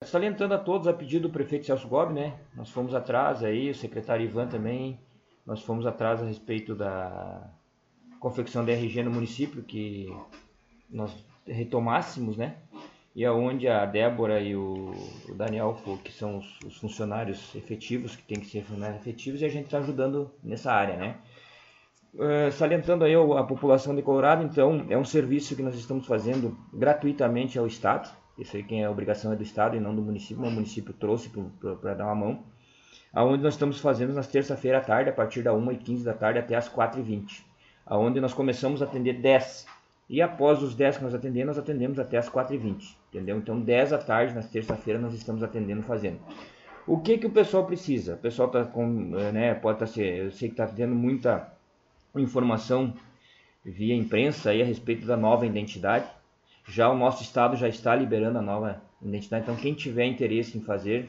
Salientando a todos, a pedido do prefeito Celso Gobi, né? Nós fomos atrás aí, o secretário Ivan também, nós fomos atrás a respeito da confecção da RG no município, que nós retomássemos, né? E aonde a Débora e o Daniel, que são os funcionários efetivos, que tem que ser funcionários efetivos, e a gente está ajudando nessa área, né? Salientando aí a população de Colorado, então, é um serviço que nós estamos fazendo gratuitamente ao Estado. Isso aí quem é a obrigação é do Estado e não do município, mas o município trouxe para dar uma mão. Aonde nós estamos fazendo nas terça-feira à tarde, a partir da 1h15 da tarde até as 4h20. Aonde nós começamos a atender 10. E após os 10 que nós atendemos até as 4h20. Entendeu? Então 10 da tarde, nas terça-feira, nós estamos atendendo, fazendo. O que o pessoal precisa? O pessoal está com, né, pode estar, eu sei que está tendo muita informação via imprensa aí a respeito da nova identidade. Já o nosso estado já está liberando a nova identidade, então quem tiver interesse em fazer,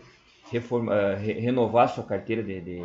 renovar sua carteira de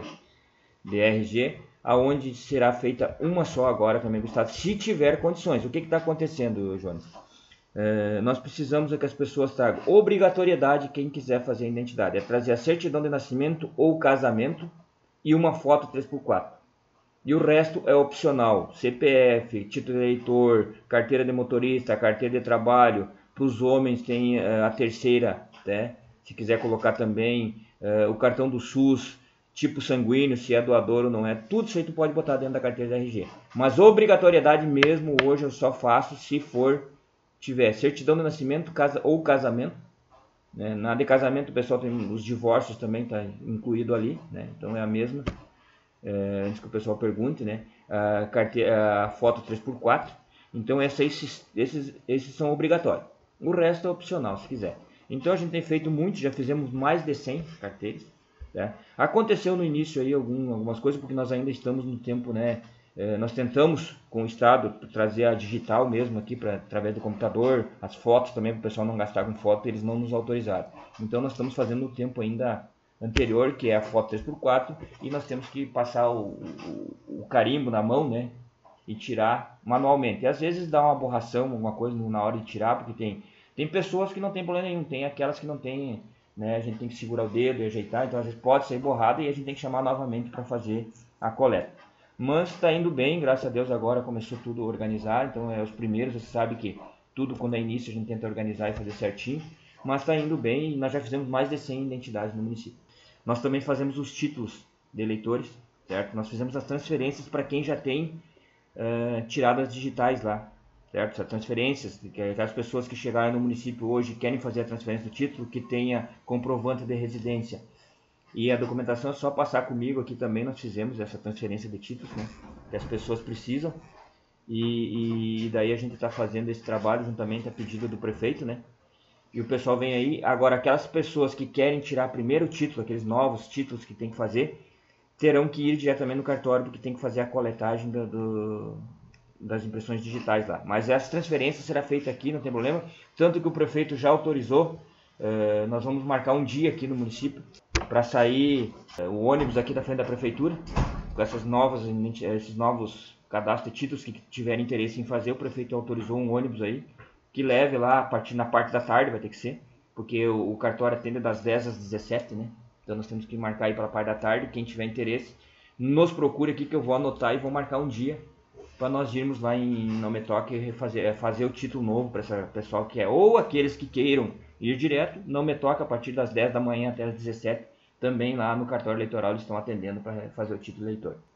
RG, aonde será feita uma só agora também do estado, se tiver condições. O que está acontecendo, Jones? Nós precisamos que as pessoas tragam obrigatoriedade, quem quiser fazer a identidade, é trazer a certidão de nascimento ou casamento e uma foto 3x4. E o resto é opcional, CPF, título de eleitor, carteira de motorista, carteira de trabalho. Para os homens tem a terceira, né? Se quiser colocar também o cartão do SUS, tipo sanguíneo, se é doador ou não é. Tudo isso aí tu pode botar dentro da carteira da RG. Mas obrigatoriedade mesmo, hoje eu só faço se tiver certidão de nascimento ou casamento. Né? Na de casamento o pessoal tem os divórcios também, está incluído ali, né? Então é a mesma. Antes que o pessoal pergunte, né? A foto 3x4. Então esses são obrigatórios. O resto é opcional, se quiser. Então a gente tem feito muito, já fizemos mais de 100 carteiras. Tá? Aconteceu no início aí algumas coisas, porque nós ainda estamos no tempo, né? Nós tentamos com o Estado trazer a digital mesmo aqui, através do computador, as fotos também, para o pessoal não gastar com foto, eles não nos autorizaram. Então nós estamos fazendo no tempo ainda anterior, que é a foto 3x4, e nós temos que passar o carimbo na mão, né, e tirar manualmente. E às vezes dá uma borração, alguma coisa na hora de tirar, porque tem pessoas que não tem problema nenhum, tem aquelas que não tem, né, a gente tem que segurar o dedo e ajeitar, então às vezes pode sair borrada e a gente tem que chamar novamente para fazer a coleta. Mas está indo bem, graças a Deus agora começou tudo a organizar, então os primeiros, você sabe que tudo quando é início a gente tenta organizar e fazer certinho, mas está indo bem e nós já fizemos mais de 100 identidades no município. Nós também fazemos os títulos de eleitores, certo? Nós fizemos as transferências para quem já tem tiradas digitais lá, certo? As transferências, aquelas pessoas que chegaram no município hoje querem fazer a transferência do título, que tenha comprovante de residência. E a documentação é só passar comigo aqui também, nós fizemos essa transferência de títulos, né? Que as pessoas precisam. E daí a gente está fazendo esse trabalho juntamente a pedido do prefeito, né? E o pessoal vem aí. Agora, aquelas pessoas que querem tirar primeiro o título, aqueles novos títulos que tem que fazer, terão que ir diretamente no cartório, porque tem que fazer a coletagem das impressões digitais lá. Mas essa transferência será feita aqui, não tem problema. Tanto que o prefeito já autorizou. Nós vamos marcar um dia aqui no município para sair o ônibus aqui da frente da prefeitura, com esses novos cadastros de títulos que tiverem interesse em fazer. O prefeito autorizou um ônibus aí, que leve lá na parte da tarde, vai ter que ser, porque o cartório atende das 10 às 17, né? Então nós temos que marcar aí para a parte da tarde. Quem tiver interesse, nos procure aqui que eu vou anotar e vou marcar um dia para nós irmos lá em Não Me Toque e fazer o título novo para esse pessoal que é, ou aqueles que queiram ir direto, Não Me Toque a partir das 10 da manhã até as 17, também lá no cartório eleitoral eles estão atendendo para fazer o título eleitor.